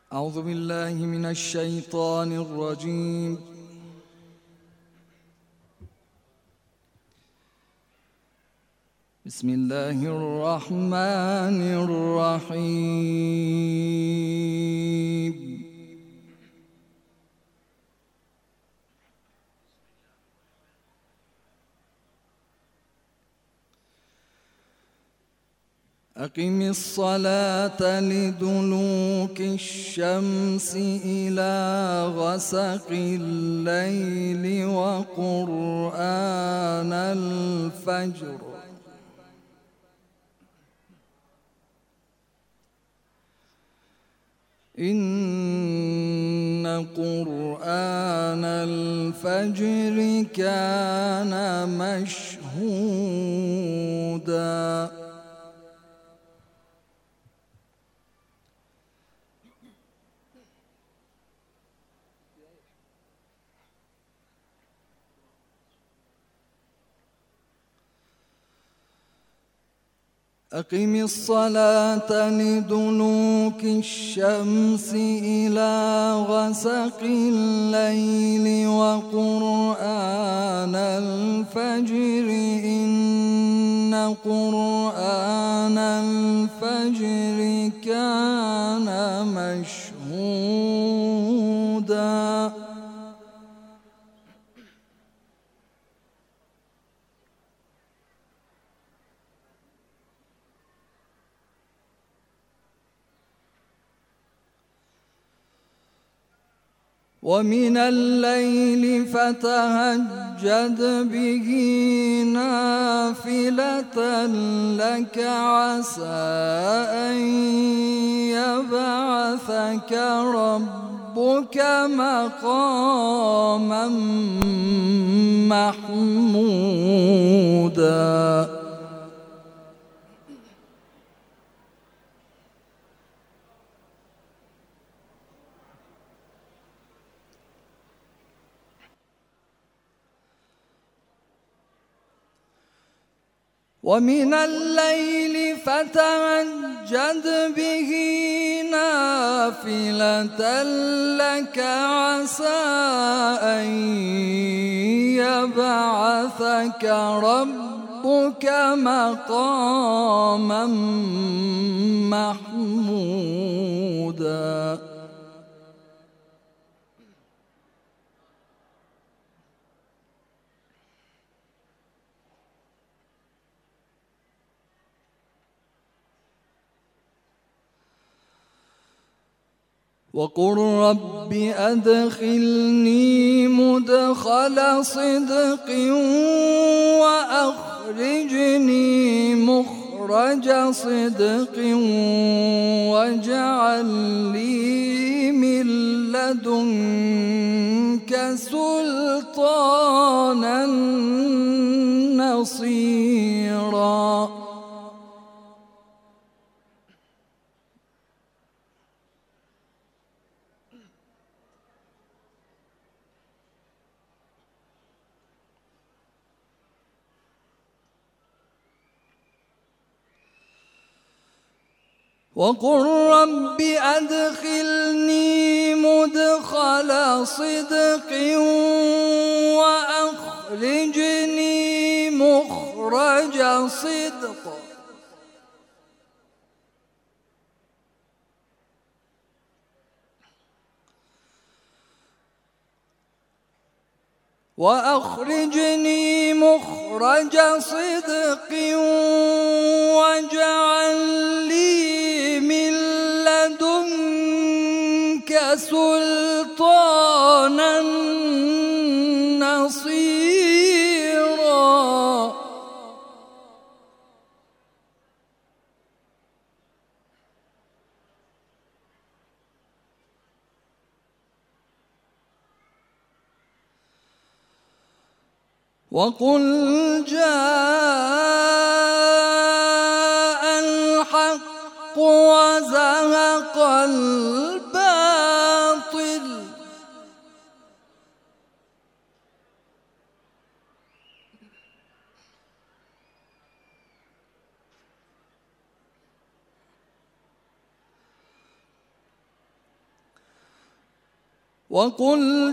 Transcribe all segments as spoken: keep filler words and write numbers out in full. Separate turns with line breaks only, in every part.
أعوذ بالله من الشيطان الرجيم. بسم الله الرحمن الرحيم. أقم الصلاة لدلوك الشمس إلى غسق الليل وقرآن الفجر إن قرآن الفجر كان مشهودا. أقم الصلاة لدلوك الشمس إلى غسق الليل وقرآن الفجر إن قرآن الفجر كان مشهودا. ومن الليل فتهجد به نافلة لك عسى أن يبعثك ربك مقاما محمودا. ومن الليل فتهجد به نافلة لك عسى أن يبعثك ربك مقاما محمودا. وقل رب أدخلني مدخل صدق وأخرجني مخرج صدق واجعل لي من لدنك سلطانا نصيرا. وقل رب أدخلني مدخل صدق وأخرجني مخرج صدق وأخرجني مخرج صدق واجعل لي من لدنك سلطانا نصيرا. وقل جاء الحق وزهق الباطل وقل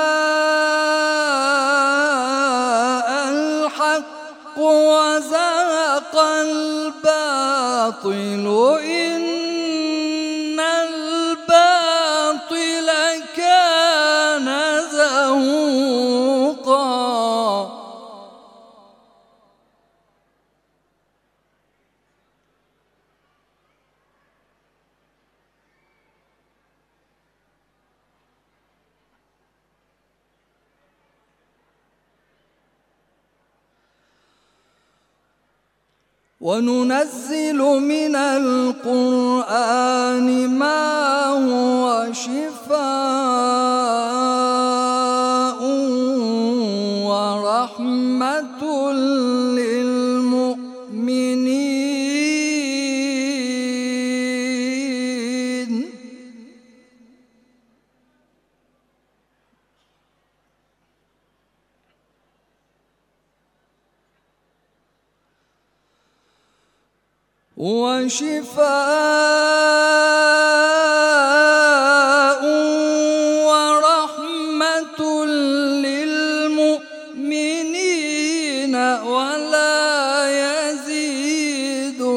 جاء الحق وزهق الباطل إن الباطل كان زهوقا. وننزل من القرآن ما هو شفاء ورحمة للمؤمنين. وشفاء ورحمة للمؤمنين ولا يزيد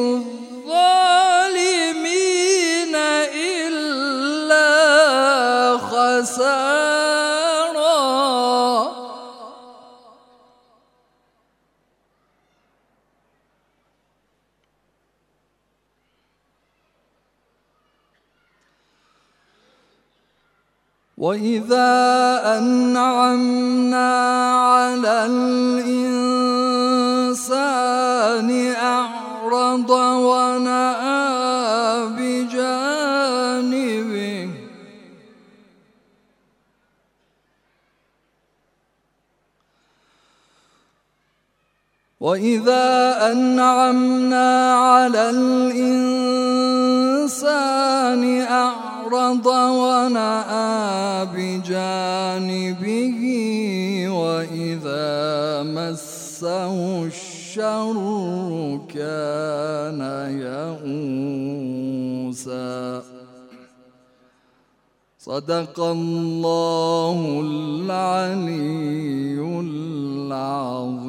الظالمين إلا خسارا. وإذا أنعمنا على الإنسان أعرض ونأى بجانبه وإذا أنعمنا على الإنسان أعرض ونأى بجانبه وإذا مسه الشر كان يئوسا. صدق الله العلي العظيم.